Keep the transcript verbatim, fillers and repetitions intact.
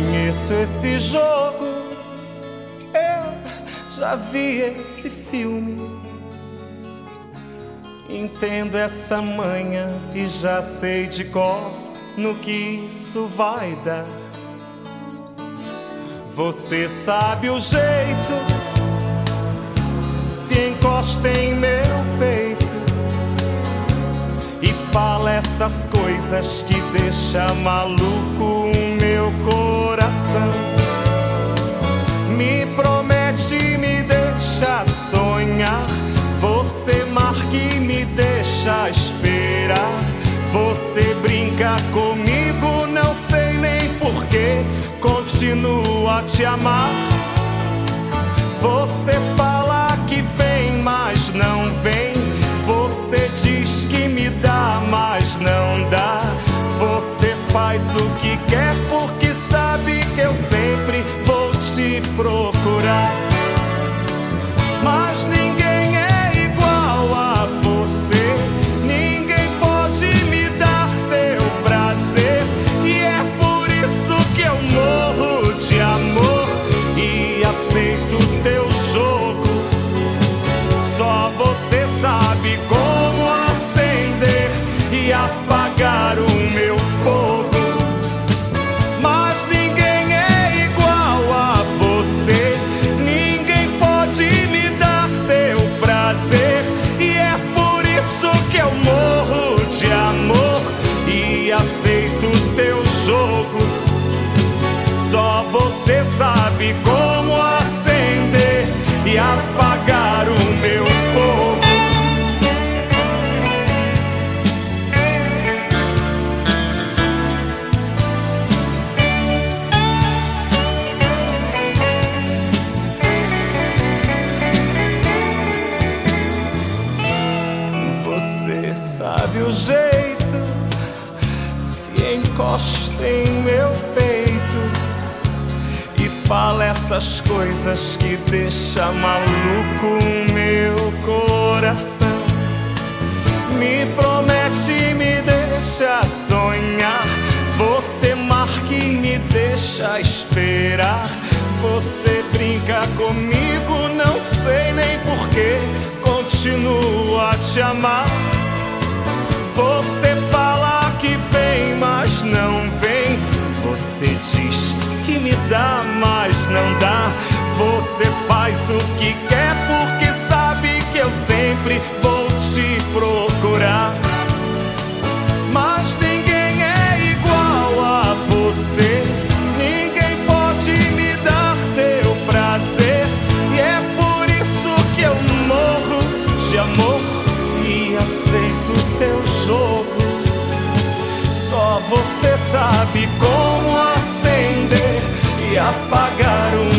conheço esse jogo, eu já vi esse filme. Entendo essa manha e já sei de cor no que isso vai dar. Você sabe o jeito, se encosta em meu peito e fala essas coisas que deixa maluco o meu coração. Me promete e me deixa sonhar, você marca e me deixa esperar. Você brinca comigo, não sei nem porquê, continuo a te amar. Você fala que vem, mas não vem. Você diz que me dá, mas não dá. Você faz o que quer porque sabe que eu sempre vou te procurar. Mas ninguém é igual a você, ninguém pode me dar teu prazer. E é por isso que eu morro de amor e aceito teu jogo. Só você sabe como acender e apagar o meu fogo. Mas ninguém é igual a você, ninguém pode me dar teu prazer. E é por isso que eu morro de amor e aceito teu jogo. Só você sabe como acender e apagar o meu fogo. Você sabe o jeito, se encosta em meu peito e fala essas coisas que deixa maluco o meu coração. Me promete e me deixa sonhar, você marca e me deixa esperar. Você brinca comigo, não sei nem porquê, continuo a te amar. Você fala que vem, mas não vem. Você diz que me dá, mas não dá. Você faz o que quer porque sabe que eu sempre vou te procurar. Mas ninguém é igual a você, ninguém pode me dar teu prazer. E é por isso que eu morro de amor e aceito teu jogo. Só você sabe como acender e apagar o